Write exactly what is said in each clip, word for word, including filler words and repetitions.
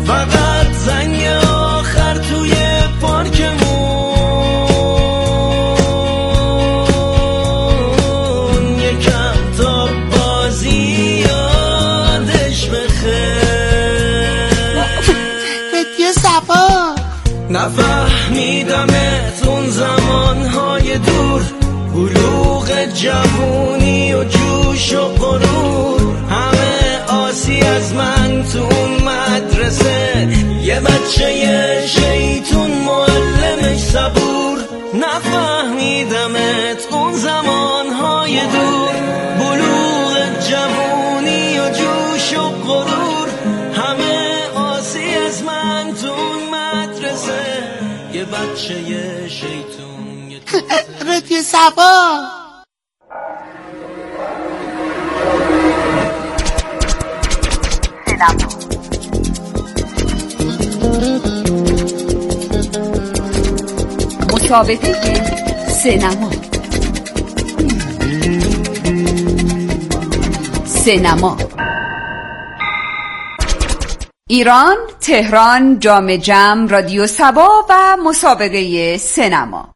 فقط زنگ آخر توی پارکمون، یکم تا بازی یادش بخیر. رادیو سبا نفهمیدمت اون زمانهای دور، بلوغ جوونی و جوش و غرور، همه آسی از من تو اون مدرسه، یه بچه یه شیطون معلمش صبور. نفهمیدمت اون زمانهای دور، بلوغ جوونی و جوش و غرور، همه آسی از من تو اون مدرسه، یه بچه یه شیطون. رادیو سبا مسابقه سینما. سینما ایران، تهران، جام جم، رادیو سبا و مسابقه سینما.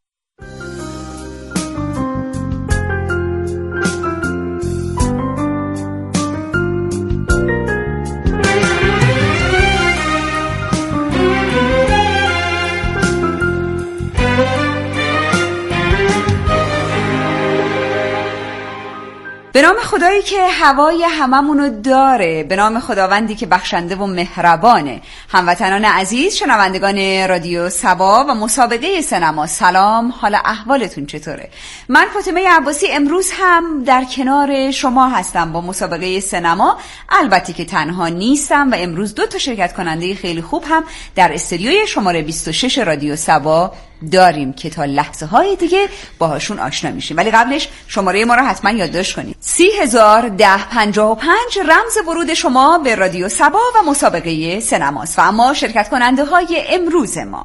به نام خدایی که هوای هممونو داره، به نام خداوندی که بخشنده و مهربانه. هموطنان عزیز، شنوندگان رادیو سبا و مسابقه سینما، سلام، حال احوالتون چطوره؟ من فاطمه عباسی امروز هم در کنار شما هستم با مسابقه سینما. البته که تنها نیستم و امروز دو تا شرکت کننده خیلی خوب هم در استودیوی شماره بیست و شش رادیو سبا داریم که تا لحظه های دیگه باهاشون آشنا میشیم. ولی قبلش شماره ما رو حتما یادداشت کنید: سی هزار ده پنجاه و پنج رمز ورود شما به رادیو سبا و مسابقه سینماست. و اما شرکت کننده های امروز ما: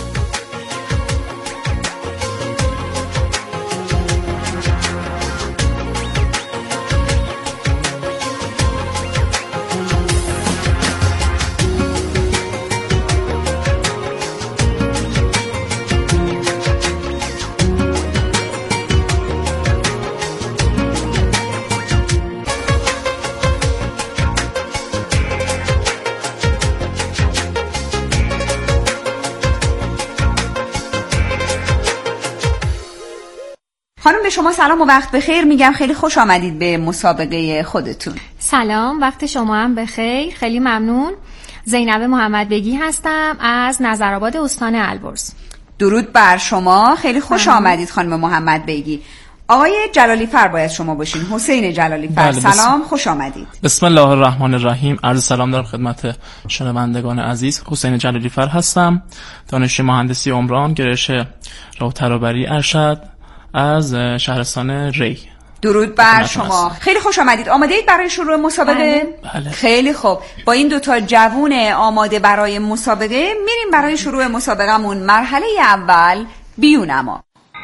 خانم، به شما سلام و وقت بخیر میگم. خیلی خوش آمدید به مسابقه خودتون. سلام، وقت شما هم بخیر. خیلی ممنون. زینب محمد بگی هستم از نظرآباد استان البرز. درود بر شما. خیلی خوش آمدید خانم محمد بگی. آقای جلالی فر باید شما باشین، حسین جلالی فر. بله، سلام، خوش آمدید. بسم الله الرحمن الرحیم. عرض سلام دارم خدمت شنوندگان عزیز. حسین جلالی فر هستم، دانشجوی مهندسی عمران، گرایش راه ترابری ارشد از شهرستان ری. درود بر شما. خیلی خوش آمدید. آماده اید برای شروع مسابقه؟ بله. خیلی خوب. با این دوتا جوون آماده برای مسابقه میریم برای شروع مسابقهمون. مرحله اول، بیونما.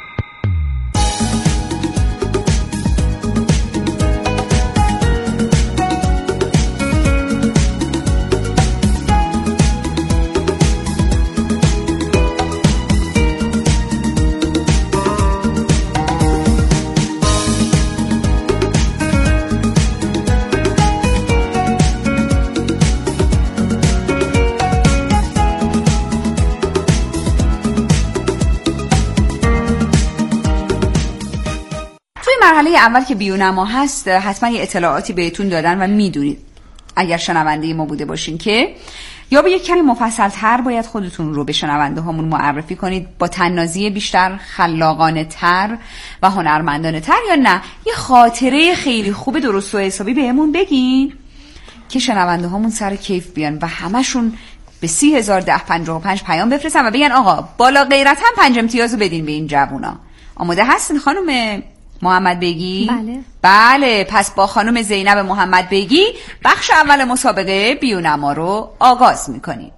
مرحله اول که بیونما هست، حتما یه اطلاعاتی بهتون دادن و میدونید اگر شنونده ما بوده باشین که یا به یک کمی مفصل تر باید خودتون رو به شنونده هامون معرفی کنید، با طنازی بیشتر، خلاقانه تر و هنرمندانه تر، یا نه یه خاطره خیلی خوب درست و حسابی بهمون بگین که شنونده هامون سر کیف بیان و همشون به سی هزار ده پنجاه و پنج پیام بفرستن و بگن آقا بالا غیرت هم پنج امتیازو بدین به این جوونا. آماده هستین خانم محمد بگی؟ بله. بله، پس با خانم زینب محمد بگی بخش اول مسابقه بیونما رو آغاز میکنیم.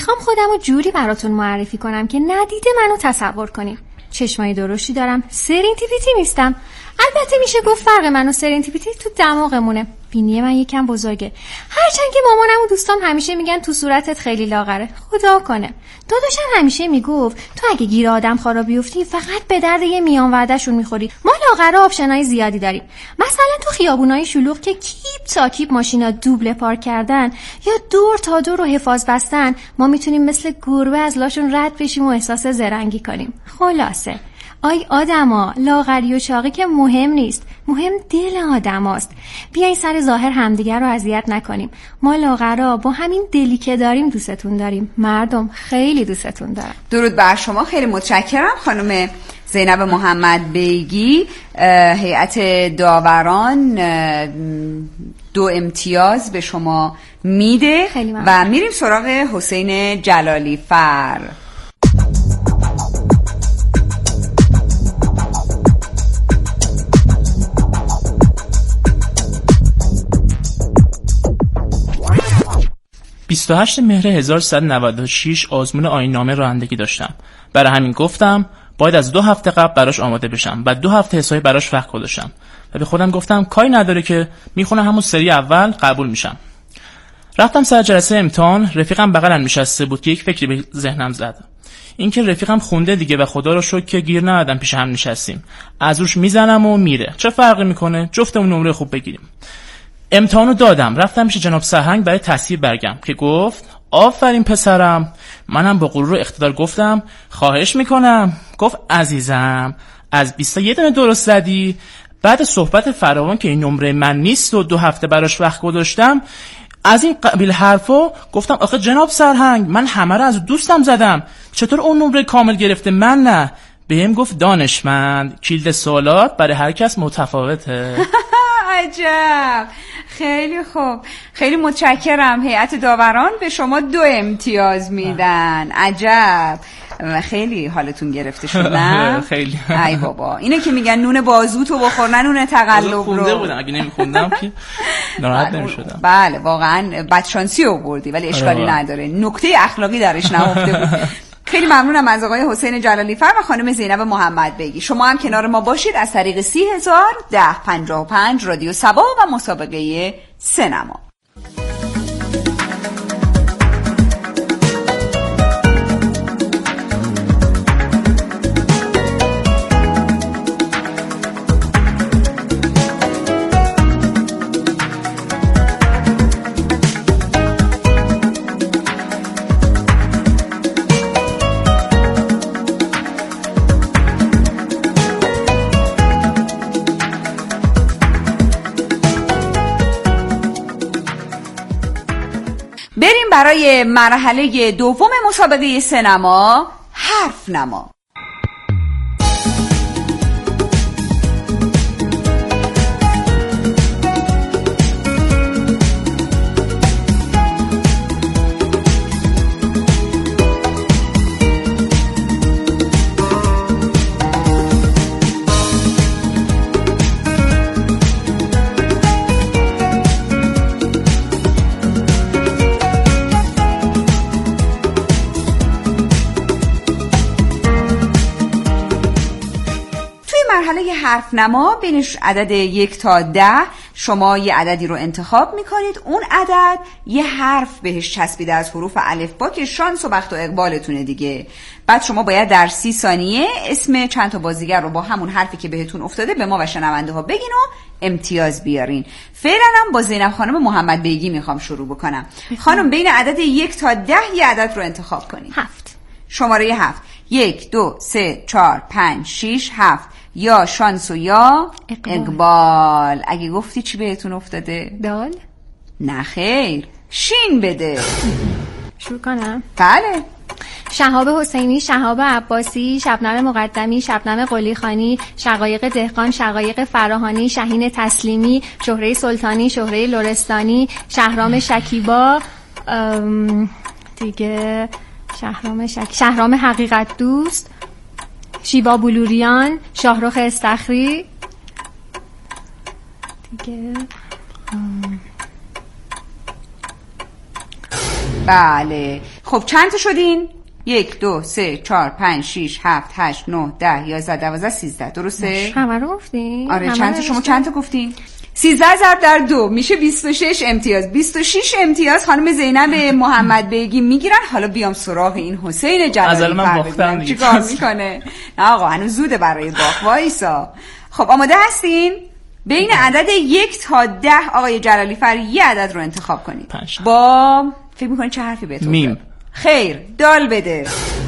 میخوام خودم رو جوری براتون معرفی کنم که ندیده منو تصور کنیم. چشمای درشتی دارم، سرینتیپیتی نیستم. البته میشه گفت فرق من و سرینتیپیتی تو دماغمونه. بینی من یکم بزرگه، هرچند که مامانم و دوستام همیشه میگن تو صورتت خیلی لاغره. خدا کنه. داداشم همیشه میگفت تو اگه گیر آدم خارا بیفتی فقط به درد یه میان وعدهشون میخوری. ما لاغره آپشنای زیادی داریم. مثلا تو خیابونای شلوغ که کیپ تا کیپ ماشینا دوبله پارک کردن یا دور تا دور رو حفاظ بستن، ما میتونیم مثل گربه از لاشون رد بشیم و احساس زرنگی کنیم. خلاصه آی آدما، لاغری و چاقی که مهم نیست، مهم دل آدماست. بیاین سر ظاهر همدیگر رو اذیت نکنیم. ما لاغرا با همین دلی که داریم دوستتون داریم. مردم خیلی دوستتون دارم. درود بر شما، خیلی متشکرم خانم زینب محمد بیگی. هیئت داوران دو امتیاز به شما میده و میریم سراغ حسین جلالی فر. بیست و هشتم مهر هزار و سیصد و نود و شش آزمون آیین‌نامه رانندگی داشتم. برای همین گفتم باید از دو هفته قبل براش آماده بشم. بعد دو هفته حسابی براش وقت گذاشتم و به خودم گفتم کاری نداره که میخونم همون سری اول قبول میشم. رفتم سر جلسه امتحان. رفیقم بغلم نشسته بود که یک فکری به ذهنم زد. اینکه رفیقم خونده دیگه و خدا رو شکر که گیر ندادم پیش هم نشستیم. از روش میزنم و میره. چه فرقی میکنه؟ جفتمون نمره خوب بگیریم. امتحانو دادم. رفتم پیش جناب سرهنگ برای تصحیح برگم که گفت آفرین پسرم. منم با غرور و اقتدار گفتم خواهش میکنم. گفت عزیزم از بیست تا یه دونه درست زدی. بعد صحبت فراوان که این نمره من نیست و دو هفته براش وقت گذاشتم از این قبیل حرفا گفتم آخه جناب سرهنگ من همه رو از دوستم زدم، چطور اون نمره کامل گرفته من نه؟ بهم گفت دانشمند کلید سوالات برای هر کس متفاوته. عجب، خیلی خوب، خیلی متشکرم. هیئت داوران به شما دو امتیاز میدن. عجب، خیلی حالتون گرفته شد نه؟ خیلی. ای بابا، اینه که میگن نون بازوتو بخور نه نون تقلب رو. خونده بودم، اگه نمیخوندم که ناراحت نمیشدم. بله واقعا بدشانسی آوردی ولی اشکالی نداره، نکته اخلاقی درش نهفته بود. خیلی ممنونم از آقای حسین جلالی فر و خانم زینب محمد بیگی. شما هم کنار ما باشید از طریق سی هزار ده پنجاه و پنج رادیو سبا و مسابقه سینما. بریم برای مرحله دوم مسابقه سینما، حرف نما. مرحله حرف نما بین عدد یک تا ده شما یه عددی رو انتخاب میکنید. اون عدد یه حرف بهش چسبیده از حروف الفبا که شانس و بخت و اقبالتونه دیگه. بعد شما باید در سی ثانیه اسم چند تا بازیگر رو با همون حرفی که بهتون افتاده به ما و شنونده ها بگین و امتیاز بیارین. فعلا هم با زینب خانم محمد بیگی میخوام شروع بکنم. خانم بین عدد یک تا ده یه عدد رو انتخاب کنید. هفت. شماره هفت. یک دو سه چهار پنج شیش هفت. یا شانس و یا اقبال. اقبال. اگه گفتی چی بهتون افتاده؟ دال. نه خیر، شین بده. شروع کنم؟ بله. شهاب حسینی، شهاب عباسی، شبنم مقدمی، شبنم قلیخانی، شقایق دهقان، شقایق فراهانی، شهین تسلیمی، شهره سلطانی، شهره لرستانی، شهرام شکیبا، دیگه شهرام شک... شهرام حقیقت دوست، شیوا بلوریان، شاهرخ استخری، دیگه بله. خب چند تا شدین؟ یک دو سه چهار پنج شیش هفت هشت نه ده یازده دوازده سیزده. درسته؟ همه رو گفتین؟ آره. چند تا شما چند تا گفتین؟ سیزده ضرب در دو میشه بیست و شش امتیاز. بیست و شش امتیاز خانم زینب محمد بیگی میگیرن. حالا بیام سراغ این حسین جلالی فر. چی کار میکنه؟ نه آقا هنوز زوده برای باخت. وایسا. خب آماده هستین؟ بین عدد یک تا ده آقای جلالی فر یه عدد رو انتخاب کنید. پنج. با فکر میکنید چه حرفی بهتون؟ میم. خیر. دال بده.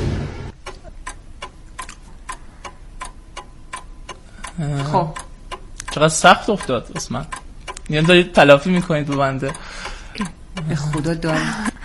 خب چقدر سخت افتاد اسمم. یعنی دارید تلافی میکنید رو بنده. به خدا دار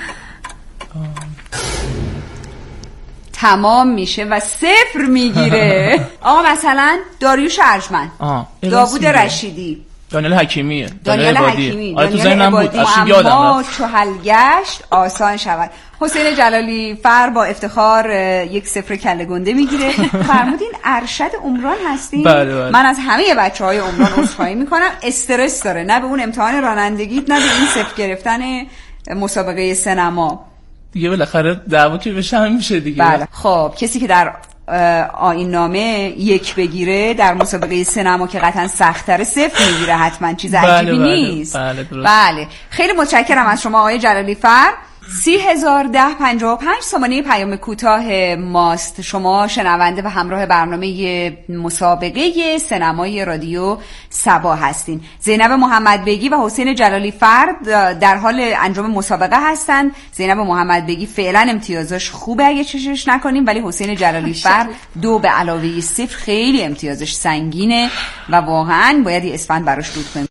تمام میشه و صفر میگیره. آقا مثلا داریوش ارجمند، داوود رشیدی، دانیال حکیمیه، دانیال حکیمی، آره تو ذهنم بود اشی یادم رفت. چهل گشت آسان شود. حسین جلالی فر با افتخار یک صفر کله گنده میگیره. فرمودین ارشد عمران هستین؟ بله بله. من از همه بچهای عمران عذرخواهی میکنم. استرس داره، نه به اون امتحان رانندگی، نه به این صفر گرفتن مسابقه سینما. دیگه بالاخره دعوا که بشه میشه دیگه. بله. خب کسی که در آیین نامه یک بگیره در مسابقه سینما که قطعا سخت‌تر صفر میگیره حتما. چیز عجیبی بله نیست. بله, بله, بله. خیلی متشکرم از شما آقای جلالی فر. سی هزار ده پنجاه و پنج سامانه پیام کوتاه ماست. شما شنونده و همراه برنامه مسابقه سینمای رادیو صبا هستین. زینب محمد بیگی و حسین جلالی فر در حال انجام مسابقه هستن. زینب محمد بیگی فعلا امتیازش خوبه اگه چشش نکنیم، ولی حسین جلالی فر دو به علاوه صفر خیلی امتیازش سنگینه و واقعا باید یه اسفند براش رود کنیم.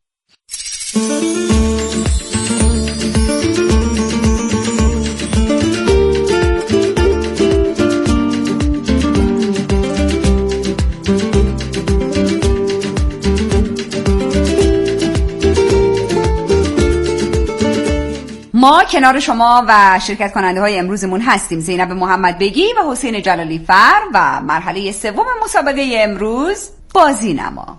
ما کنار شما و شرکت کننده های امروزمون هستیم. زینب محمد بیگی و حسین جلالی فر و مرحله سوم مسابقه امروز بازی نما.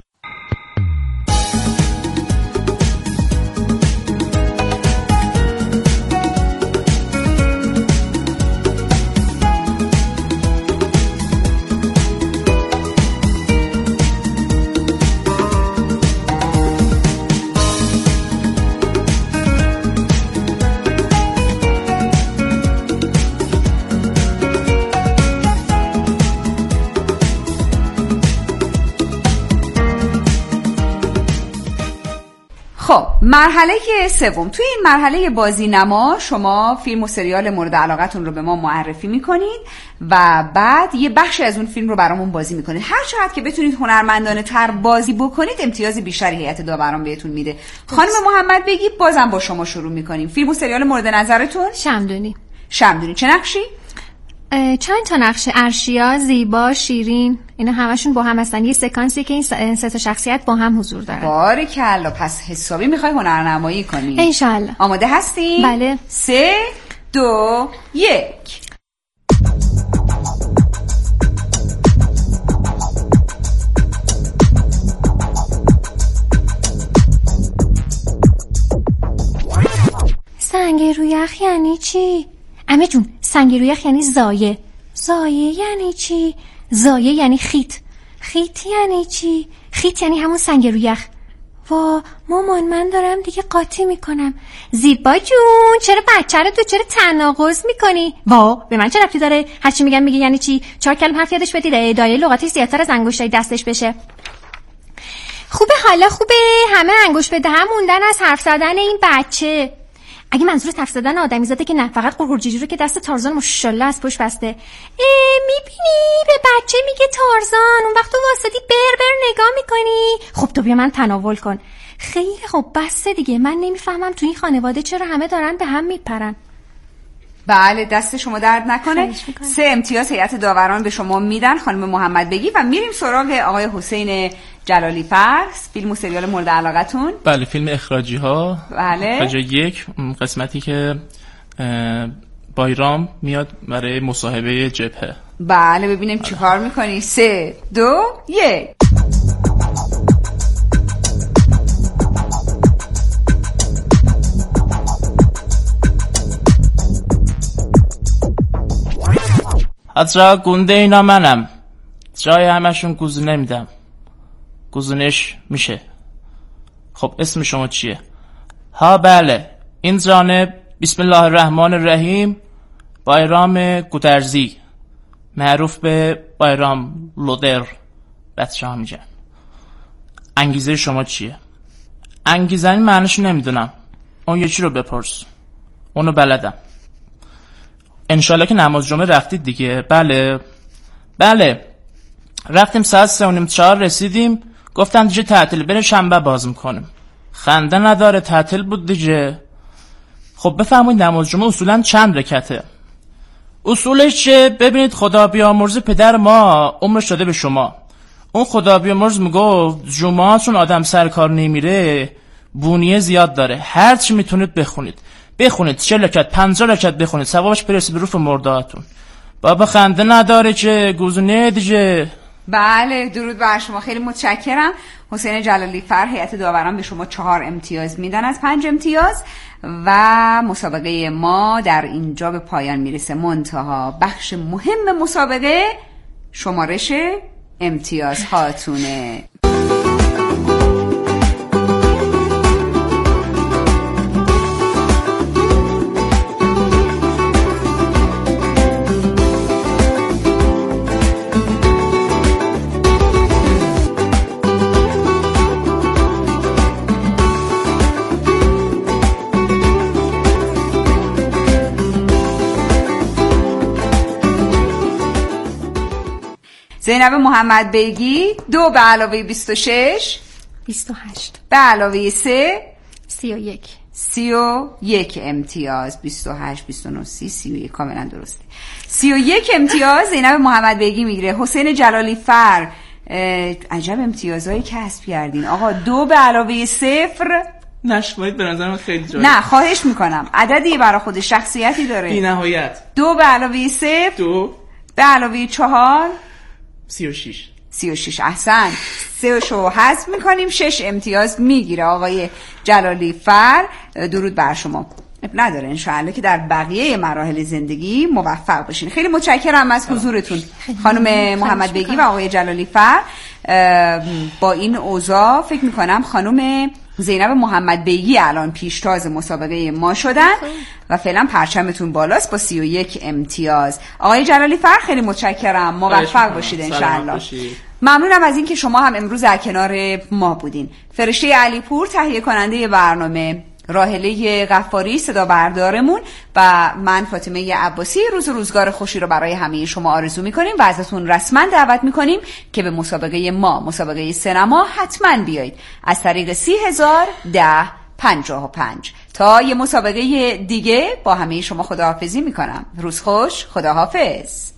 خب مرحله سوم. توی این مرحله بازی نما شما فیلم و سریال مورد علاقتون رو به ما معرفی میکنید و بعد یه بخشی از اون فیلم رو برامون بازی میکنید. هر چقدر که بتونید هنرمندانه تر بازی بکنید امتیاز بیشتری هیئت داوران بهتون میده. خانم محمد بیگی بازم با شما شروع میکنیم. فیلم و سریال مورد نظرتون؟ شمدونی. شمدونی چه نقشی؟ چند تا نقش. ارشیا، زیبا، شیرین، اینا همشون با هم هستن. یه سکانسی که این سه تا شخصیت با هم حضور دارن. باریکلا. پس حسابی میخوای هنرنمایی کنی؟ انشالله. آماده هستی؟ بله. سه دو یک. سنگ روی یخ یعنی چی؟ امه جون سنگ روی یخ یعنی زایه. زایه یعنی چی؟ زایه یعنی خیت. خیت یعنی چی؟ خیت یعنی همون سنگ روی یخ. وا مامان من دارم دیگه قاطی میکنم. زیبا جون چرا بچه رو تو چرا تناقض میکنی؟ وا به من چه ربطی داره؟ هرچی میگم میگه یعنی چی؟ چهار کلمه حرف یادش بدید دایره لغاتش زیادتر از انگشتای دستش بشه. خوبه حالا خوبه همه انگشت به دهن موندن از حرف زدن این بچه. اگه منظور حرف زدن آدمی زاده که نه، فقط قرقرجیجی رو که دست تارزان ماشاءالله از پشت بسته. میبینی به بچه میگه تارزان، اون وقت تو واسطی بر بر نگاه میکنی. خب تو بیا من تناول کن. خیلی خب بسته دیگه. من نمیفهمم تو این خانواده چرا همه دارن به هم میپرن. بله دست شما درد نکنه. سه امتیاز هیئت داوران به شما میدن خانم محمد بیگی و میریم سراغ آقای حسین جلالی فر. فیلم و سریال مورد علاقتون؟ بله فیلم اخراجی ها. بله. اخراجی یک قسمتی که بایرام میاد برای مصاحبه جبهه. بله ببینیم چی کار میکنی. سه دو یک. بچه‌ها گنده اینا منم، جای همشون گزینه میدم، گزینش میشه. خب اسم شما چیه؟ ها بله، این جانب بسم الله الرحمن الرحیم بایرام گودرزی، معروف به بایرام لودر. بچه ها میگن. انگیزه شما چیه؟ انگیزه این معنیش نمیدونم، اون یکی رو بپرس، اونو بلدم. انشالله که نماز جمعه رفتید دیگه؟ بله بله رفتیم، ساعت سه و نیم چهار رسیدیم، گفتم دیگه تعطیل، بریم شنبه باز میکنیم. خنده نداره، تعطیل بود دیگه. خب بفرمایید نماز جمعه اصولا چند رکعته؟ اصولش چه؟ ببینید خدا بیامرز پدر ما عمرش داده به شما، اون خدا بیامرز میگفت جمعه چون آدم سر کار نمیره بونیه زیاد داره، هر چی میتونید بخونید بخونید، چه رکعت پنجاه رکعت بخونید، ثوابش برسه به روح مردهاتون. بابا خنده نداره که گزینه دیگه. بله درود بر شما، خیلی متشکرم. حسین جلالی فر، هیئت داوران به شما چهار امتیاز میدن از پنج امتیاز و مسابقه ما در اینجا به پایان میرسه. منتها بخش مهم مسابقه شمارش امتیاز هاتونه. زینب محمد بیگی دو به علاوه بیست و شش بیست و هشت به علاوه سه سی و یک سی و یک امتیاز. بیست و هشت بیست و نه سی سی و یک کاملا درسته. سی و یک امتیاز زینب محمد بیگی میگیره. حسین جلالی فر، عجب امتیازهایی کسب کردین آقا. دو به علاوه صفر نشمایید، به نظر من خیلی جالب. نه خواهش میکنم، عددی برای خود شخصیتی داره. بی نهایت. دو به علاوه صفر دو به علاوه چهار سی و شیش سی و شیش. احسن، سه شو حذف میکنیم، شش امتیاز میگیره آقای جلالی فر. درود بر شما. نداره انشاءالله که در بقیه مراحل زندگی موفق باشین. خیلی متشکرم از حضورتون خانم محمد بیگی و آقای جلالی فر. با این اوضاع فکر میکنم خانم زینب محمد بیگی الان پیشتاز مسابقه ما شدن و فعلا پرچمتون بالاست با سی و یک امتیاز. آقای جلالی فر خیلی متشکرم، موفق باشید انشاءالله. ممنونم از این که شما هم امروز در کنار ما بودین. فرشته علیپور تهیه کننده برنامه، راهله غفاری صدا بردارمون و من فاطمه عباسی روز و روزگار خوشی رو برای همه شما آرزو میکنیم و ازتون رسما دعوت میکنیم که به مسابقه ما، مسابقه سینما، حتما بیایید از طریق سی هزار ده پنجاه و پنج. تا یه مسابقه دیگه با همه شما خداحافظی میکنم. روز خوش، خداحافظ.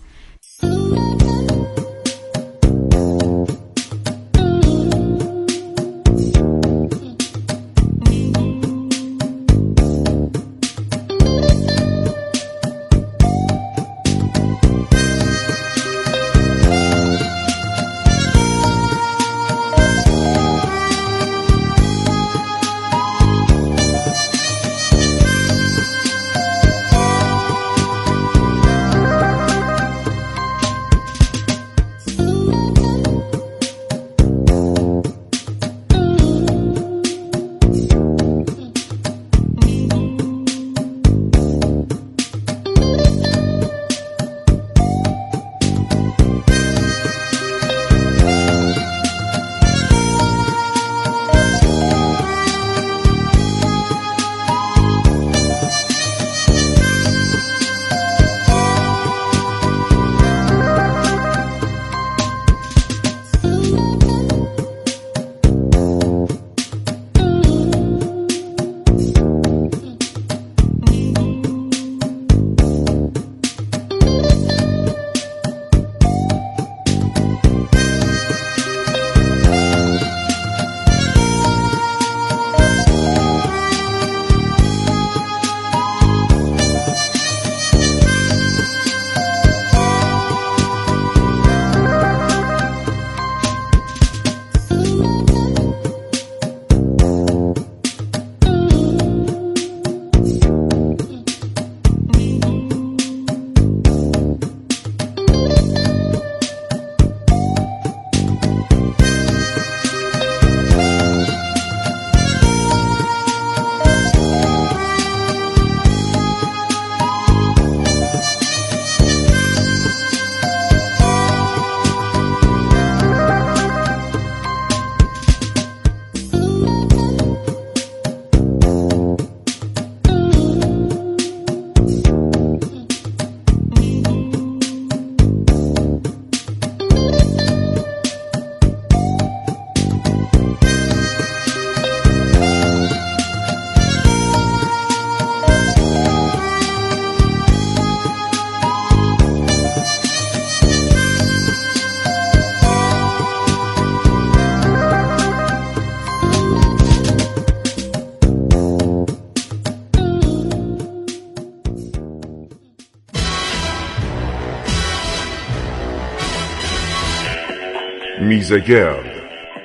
میزگرد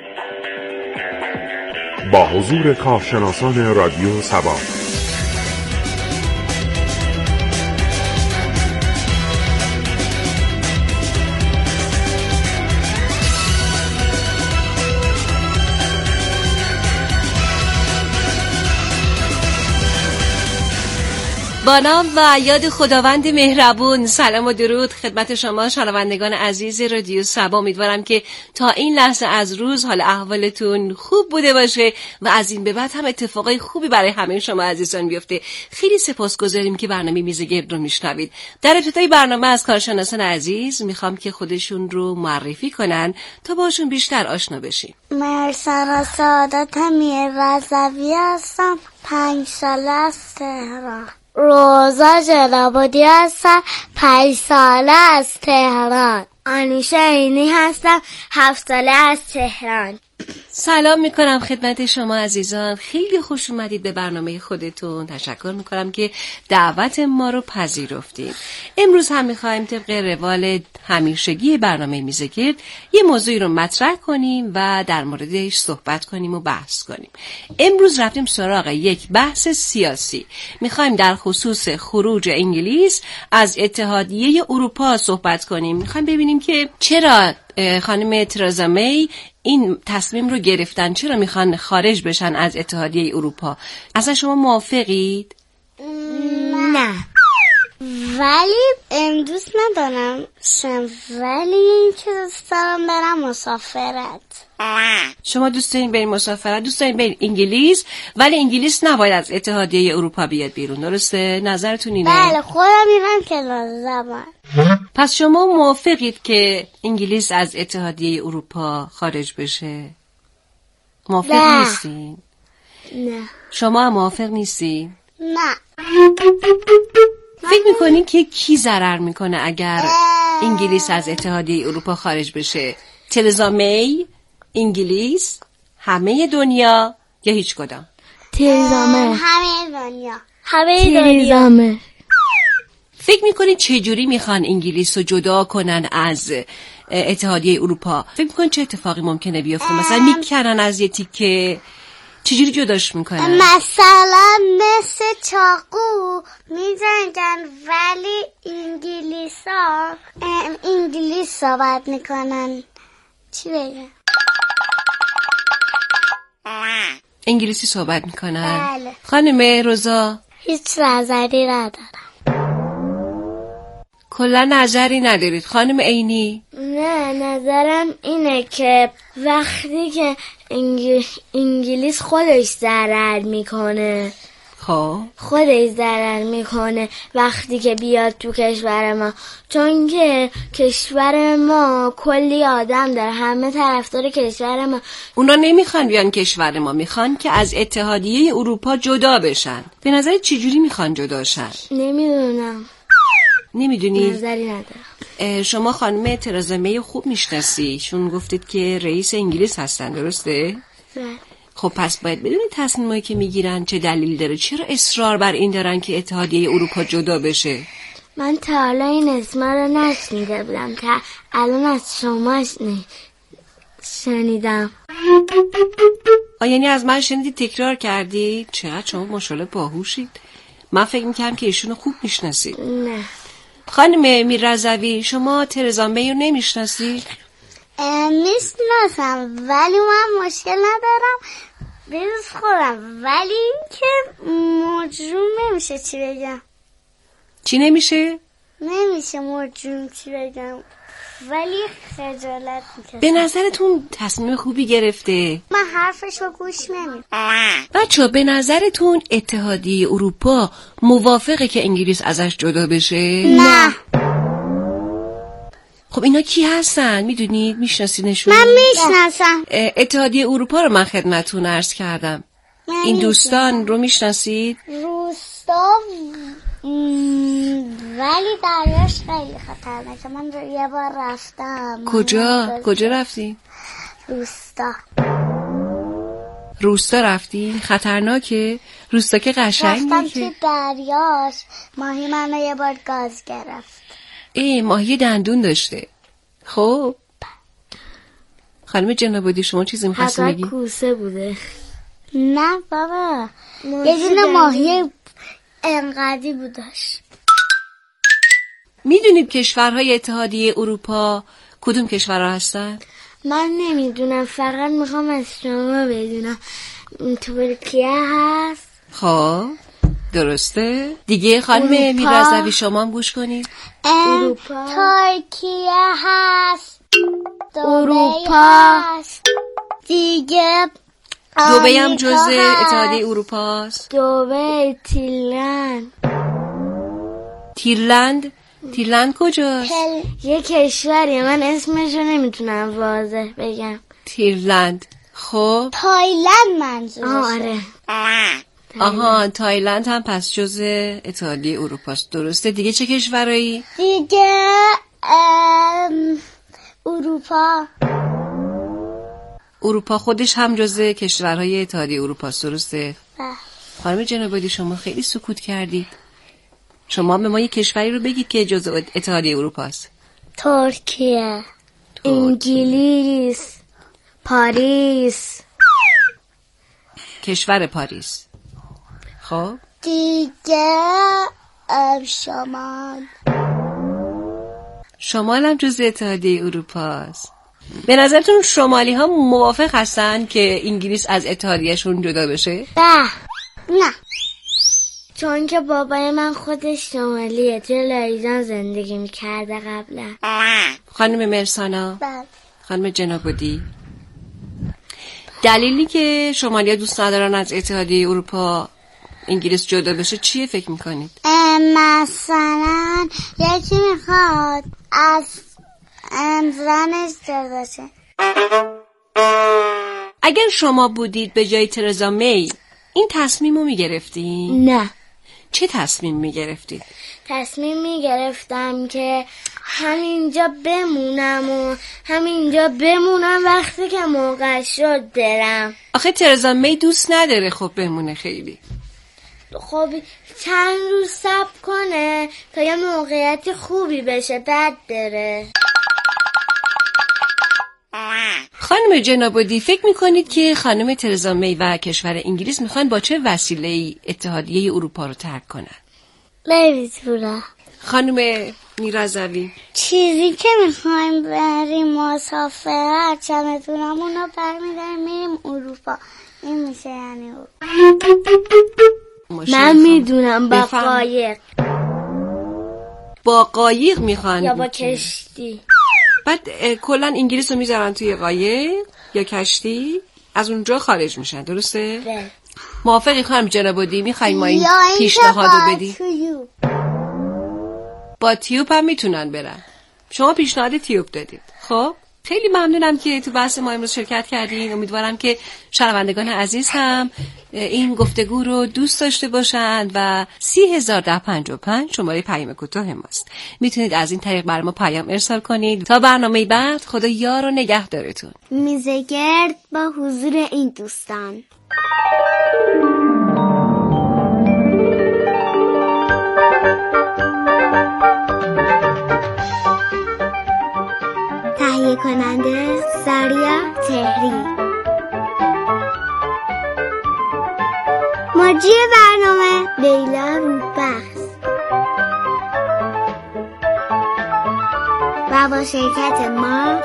با حضور کارشناسان رادیو سبا. با نام و یاد خداوند مهربون، سلام و درود خدمت شما شنوندگان عزیز رادیو سبا. امیدوارم که تا این لحظه از روز حال احوالتون خوب بوده باشه و از این به بعد هم اتفاقای خوبی برای همه شما عزیزان بیفته. خیلی سپاسگزاریم که برنامه میزگرد رو میشنوید. در ابتدای برنامه از کارشناسان عزیز میخوام که خودشون رو معرفی کنن تا باشون بیشتر آشنا بشیم. مرسانا سعادت میررضوی هستم، پنج ساله از تهران. روزا جلابودی هستم، پنج ساله از تهران. آنوشا اینی هستم، هفت ساله از تهران. سلام میکنم خدمت شما عزیزان، خیلی خوش اومدید به برنامه خودتون. تشکر میکنم که دعوت ما رو پذیرفتید. امروز هم میخوایم طبق روال همیشگی برنامه میزگرد یه موضوعی رو مطرح کنیم و در موردش صحبت کنیم و بحث کنیم. امروز رفتیم سراغ یک بحث سیاسی. میخوایم در خصوص خروج انگلیس از اتحادیه اروپا صحبت کنیم. میخوایم ببینیم که چرا خانم ترزا می این تصمیم رو گرفتن، چرا میخوان خارج بشن از اتحادیه اروپا. اصلا شما موافقید؟ نه، ولی امروز ندارم سم، ولی این که دوست دارم برم مسافرت. شما دوست دارین برین مسافرت، دوست دارین برین انگلیس، ولی انگلیس نباید از اتحادیه اروپا بیاد بیرون، درسته؟ نظرتون اینه؟ بله، خودم میرم کلاس زبان. پس شما موافقید که انگلیس از اتحادیه اروپا خارج بشه؟ موافق نه. نیستین؟ نه. شما هم موافق نیستین؟ نه. فکر میکنین که کی ضرر میکنه اگر انگلیس از اتحادیه اروپا خارج بشه؟ ترزا می، انگلیس، همه دنیا یا هیچ کدام؟ ترزا می. همه دنیا. همه دنیا. فکر میکنین چجوری میخوان انگلیس رو جدا کنن از اتحادیه اروپا؟ فکر میکنین چه اتفاقی ممکنه بیفته؟ مثلا میکنن از یه تیکه، چجوری جداش میکنن؟ مثلا مثل چاقو میزنن، ولی انگلیس ها انگلیس صحبت میکنن. چی بگم؟ انگلیسی صحبت میکنن. بله. خانم روزا هیچ نظری ندارم. کلا نظری ندارید؟ خانم عینی؟ نه، نظرم اینه که وقتی که انگ... انگلیس خودش ضرر میکنه، خب خودش ضرر میکنه وقتی که بیاد تو کشور ما، چون که کشور ما کلی آدم داره، همه طرفدار کشور ما. اونا نمیخوان بیان کشور ما، میخوان که از اتحادیه اروپا جدا بشن. به نظر چجوری میخوان جدا شن؟ نمیدونم. نمیدونی؟ نظری ندارم. شما خانم ترزا می خوب میشناسی، شون گفتید که رئیس انگلیس هستن، درسته؟ بله. خب پس باید بدونی تصمیمایی که میگیرن چه دلیل داره، چرا اصرار بر این دارن که اتحادیه اروپا جدا بشه؟ من تا حالا این اسما رو نشنیده بودم، تا الان از شما شنیدم. آه، یعنی از من شنیدید تکرار کردی؟ چقدر شما ماشاءالله باهوشید. من فکر میکنم که ایشونو خوب میشناسید. نه. خانم میررضوی، شما ترزا می رو نمیشناسی؟ میشناسم، ولی من مشکل ندارم بروز خورم، ولی این که مجروم نمیشه. چی بگم؟ چی نمیشه؟ نمیشه مجروم چی بگم، ولی خجالت میکشم. به نظرتون تصمیم خوبی گرفته؟ من حرفشو گوش نمیدم. بچه به نظرتون اتحادیه اروپا موافقه که انگلیس ازش جدا بشه؟ نه. خب اینا کی هستن؟ میدونید؟ میشناسینشون؟ من میشناسم. اتحادیه اروپا رو من خدمتتون عرض کردم. این دوستان رو میشناسید؟ روستا ولی دریاش خیلی خطرناکه. من رو یه بار رفتم. کجا؟ کجا رفتی؟ روستا. روستا رفتی؟ خطرناکه؟ روستا که قشنگه. رفتم که دریاش ماهی منو یه بار گاز گرفت. ای ماهی دندون داشته. خب خانم جنابودی شما چیزی می‌خواستید بگید؟ حتما کوسه بوده. نه بابا، یه دونه ماهی انقدی بودش. میدونید کشورهای اتحادیه اروپا کدوم کشورها هستن؟ من نمیدونم، فقط میخوام از شما بدونم. ترکیه هست. خب درسته دیگه. خانم میررضوی شما هم گوش کنید. اروپا. ترکیه هست. اروپا هست. دیگه دبی هم جزء اتحادیه اروپا است. دبی، تیرلند. تیرلند؟ تیرلند کجاست؟ یه کشوریه، من اسمشو نمیتونم واضح بگم. تیرلند. خب تایلند منظورشه. آره. آها تایلند هم پس جزء اتحادیه اروپا است. درسته. دیگه چه کشورایی؟ دیگه ام... اروپا. اروپا خودش هم جزء کشورهای اتحادیه اروپا است. درسته. خانم جنابادی شما خیلی سکوت کردید. شما به ما یک کشوری رو بگید که جزء اتحادیه اروپا است. ترکیه، انگلیس، پاریس. کشور پاریس. خب دیگه شمال. شمال هم جزء اتحادیه اروپا است. به نظرتون شمالی ها موافق هستن که انگلیس از اتحادیهشون جدا بشه؟ نه نه، چون که بابای من خودش شمالیه، توی لایزان زندگی میکرده قبلا. خانم مرسانا. بله. خانم جنابودی دلیلی که شمالی ها دوست ندارن از اتحادیه اروپا انگلیس جدا بشه چیه فکر میکنید؟ مثلا یکی میخواد از زنش جدا شه. اگر شما بودید به جای ترزا می این تصمیم رو میگرفتین؟ نه. چه تصمیم میگرفتید؟ تصمیم میگرفتم که همینجا بمونم و همینجا بمونم، وقتی که موقع شد برم. آخه ترزا می دوست نداره خب بمونه خیلی. خب چند روز صبر کنه تا یه موقعیت خوبی بشه بعد بره. خانم جنابودی فکر میکنید که خانم ترزا می و کشور انگلیس میخوان با چه وسیله‌ای اتحادیه اروپا رو ترک کنن؟ نمیدونم. خانم میررضوی چیزی که میخوایم بریم مسافرت، چمدونمون رو برمیداریم میریم اروپا. این میشه یعنی اروپا. من میدونم با قایق. با قایق میخوان یا با کشتی. بعد کلا انگلیس رو میذارن توی قایق یا کشتی، از اونجا خارج میشن. درسته؟ بله. موافقی خانم جنابودی؟ میخوایم ما این پیشنهاد رو بدیم؟ با تیوب هم میتونن برن. شما پیشنهاد تیوب دادید. خب خیلی ممنونم که تو بحث ما امروز شرکت کردین. امیدوارم که شنوندگان عزیز هم این گفتگو رو دوست داشته باشند و سی هزار ده پنج و پنج شماره پیام کوتاه ماست. میتونید از این طریق بر ما پیام ارسال کنید. تا برنامه بعد خدا یار و نگهدارتون. میزه گرد با حضور این دوستان. تهیه کننده ساریا تهری. مجری برنامه لیلا روبخش و با شرکت ما